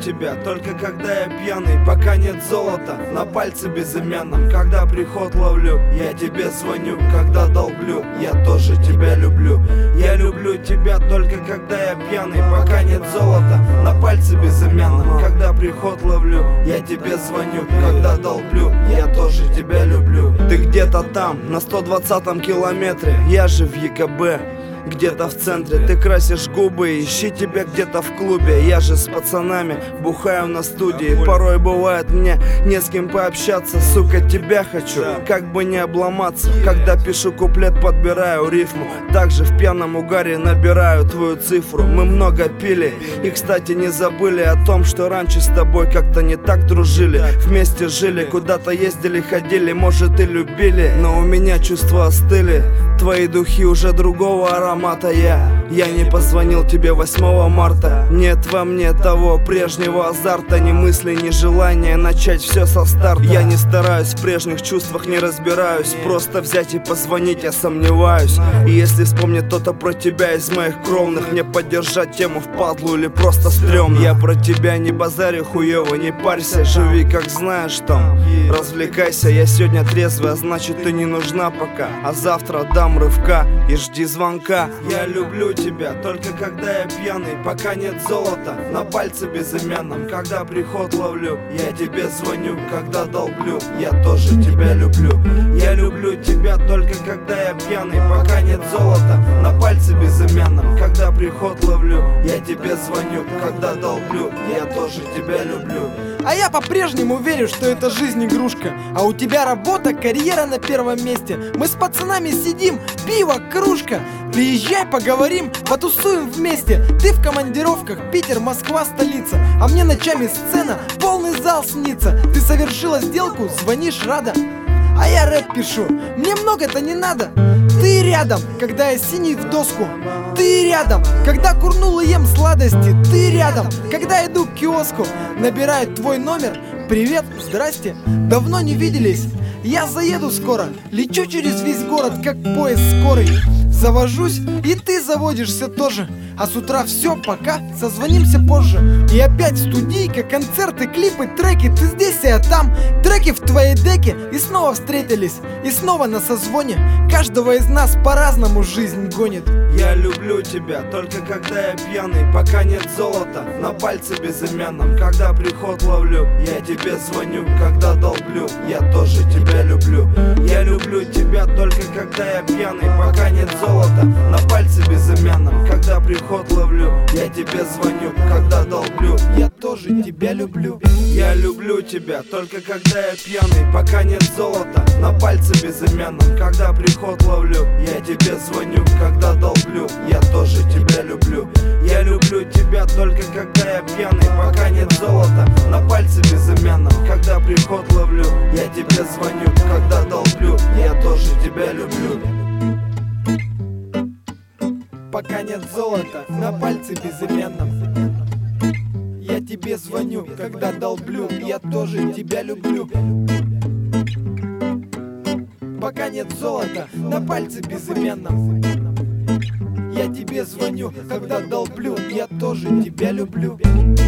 тебя только когда я пьяный, пока нет золота на пальце безымянном. Когда приход ловлю, я тебе звоню. Когда долблю, я тоже тебя люблю. Я люблю тебя только когда я пьяный, пока нет золота на пальце безымянном. Когда приход ловлю, я тебе звоню. Когда долблю, я тоже тебя люблю. Ты где-то там, на 120-м километре, я же в ЕКБ. Где-то в центре ты красишь губы, ищи тебя где-то в клубе. Я же с пацанами бухаю на студии. Порой бывает мне не с кем пообщаться. Сука, тебя хочу, как бы не обломаться. Когда пишу куплет, подбираю рифму. Также в пьяном угаре набираю твою цифру. Мы много пили и, кстати, не забыли о том, что раньше с тобой как-то не так дружили. Вместе жили, куда-то ездили, ходили, может и любили. Но у меня чувства остыли. Твои духи уже другого аромата. Я не позвонил тебе 8 марта. Нет во мне того прежнего азарта, ни мысли, ни желания начать все со старта. Я не стараюсь, в прежних чувствах не разбираюсь. Просто взять и позвонить я сомневаюсь. И если вспомнит кто-то про тебя из моих кровных, мне поддержать тему впадлу или просто стрёмно. Я про тебя не базарю хуёво, не парься, живи как знаешь там. Развлекайся, я сегодня трезвый, а значит ты не нужна пока. А завтра дам рывка и жди звонка. Я люблю тебя только когда я пьяный, пока нет золота на пальце безымянном. Когда приход ловлю, я тебе звоню. Когда долблю, я тоже тебя люблю. Я люблю тебя только когда я пьяный, пока нет золота на пальце безымянном. Когда приход ловлю, я тебе звоню. Когда долблю, я тоже тебя люблю. А я по-прежнему верю, что это жизнь игрушка. А у тебя работа, карьера на первом месте. Мы с пацанами сидим, пиво, кружка. Приезжай, поговорим, потусуем вместе. Ты в командировках, Питер, Москва, столица. А мне ночами сцена, полный зал снится. Ты совершила сделку, звонишь, рада. А я рэп пишу, мне много-то не надо. Ты рядом, когда я синий в доску. Ты рядом, когда курнул и ем сладости. Ты рядом, когда иду к киоску. Набирает твой номер. Привет, здрасте, давно не виделись. Я заеду скоро, лечу через весь город, как поезд скорый. Завожусь, и ты заводишься тоже. А с утра все, пока, созвонимся позже. И опять студийка, концерты, клипы, треки. Ты здесь, а я там, треки в твоей деке. И снова встретились, и снова на созвоне. Каждого из нас по-разному жизнь гонит. Я люблю тебя только когда я пьяный, пока нет золота на пальце безымянном. Когда приход ловлю, я тебе звоню. Когда долблю, я тоже тебя люблю. Я люблю тебя только когда я пьяный, пока нет золота на пальце безымянном. Когда приход ловлю, я тебе звоню. Когда долблю, я тоже тебя люблю. Я люблю тебя только когда я пьяный, пока нет золота на пальце безымянном. Когда приход ловлю, я тебе звоню. Когда долблю, я тоже тебя люблю. Я люблю тебя только когда я пьяный, пока нет золота на пальце безымянном. Когда приход ловлю, я тебе звоню. Когда долблю, я тоже тебя люблю. Пока нет золота на пальце безымянном. Я тебе звоню, когда долблю, я тоже тебя люблю. Пока нет золота на пальце безымянном. Я тебе звоню, когда долблю, я тоже тебя люблю.